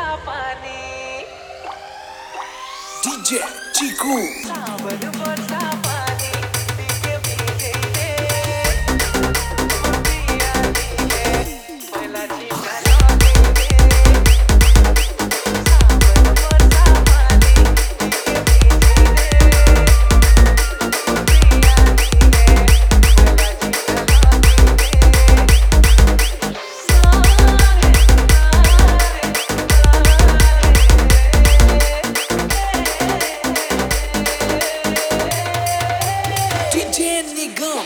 बरसा पानी DJ Chiku सावन बरसा पानी भीगे भीगे रे पिया रे पहला चिंता लगे सावन बरसा पानी भीगे भीगे रे पिया रे पहला चिंता DJ Nigam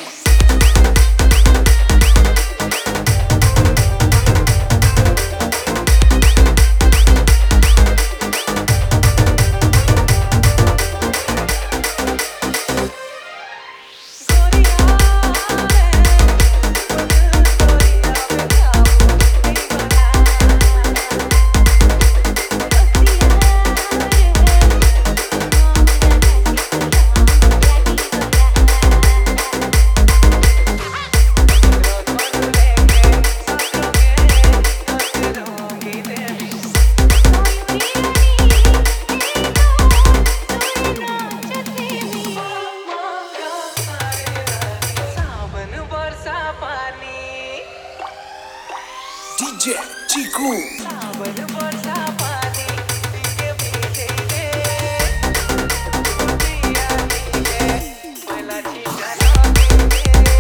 DJ Chiku सावन बरसा पानी भीगे भीगे रे पिया रे पहला चिंता लगे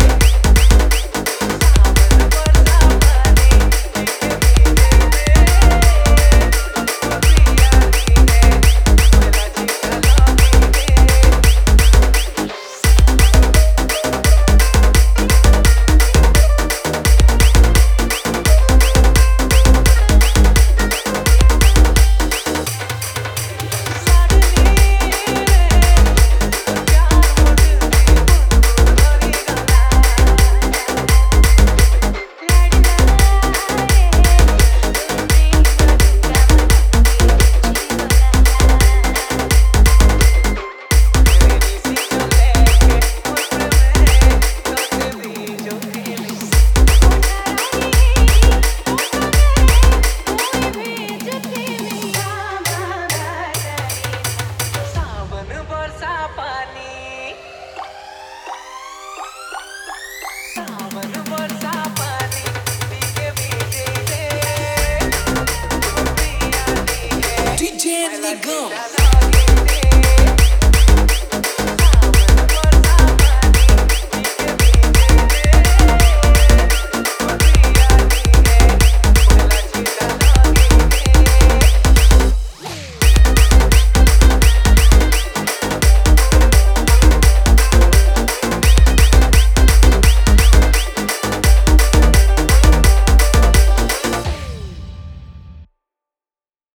सावन बरसा पानी भीगे भीगे रे पिया रे पहला सावन बरसा पानी भीगे भीगे रे पिया रे DJ Nigam